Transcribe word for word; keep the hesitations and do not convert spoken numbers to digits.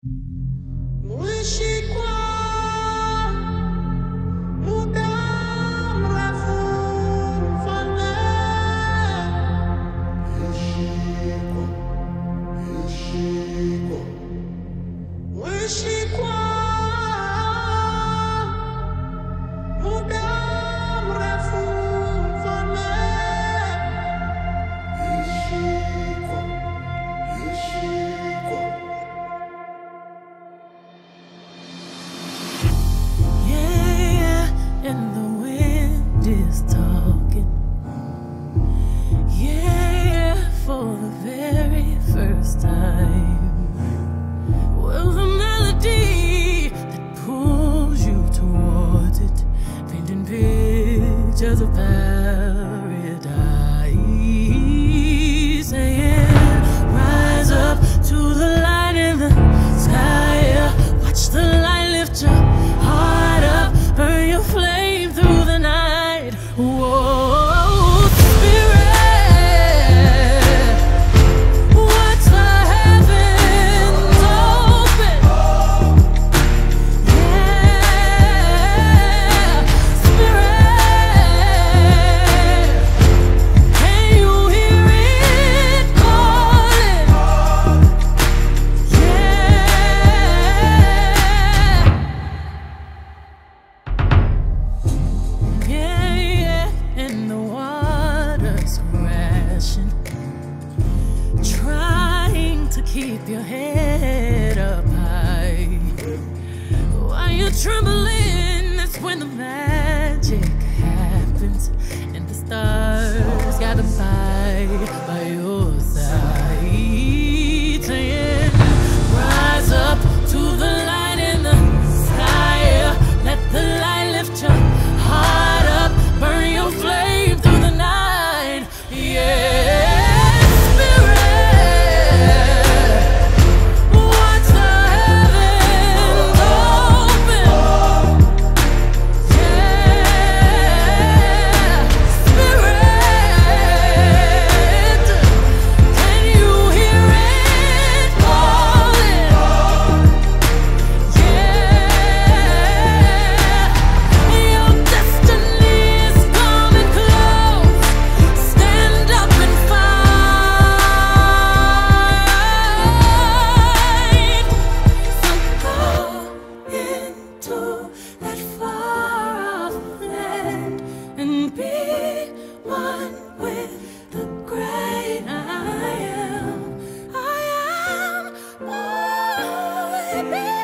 And the wind is talking. Yeah, for the very first time. Well, the melody that pulls you towards it, painting pictures of paradise, saying, rise up to the light in the sky. Watch the light lift your heart up, burn your flame through the night. Whoa, spirit, watch the heavens open. Yeah, spirit, can you hear it calling? Yeah. Yeah, yeah, and the water's crashing, trying to keep your head up high. While you're trembling, that's when the magic happens, and the stars gotta fight by your side, saying, rise up to the light in the sky. Let the light lift your heart up, burn your flame through the night. Yeah, spirit, watch the heavens open. Yeah, spirit, can you hear it calling? Yeah, your destiny is coming close. Stand up and fight. So go into that far-off land and be one with the great I am. I am one with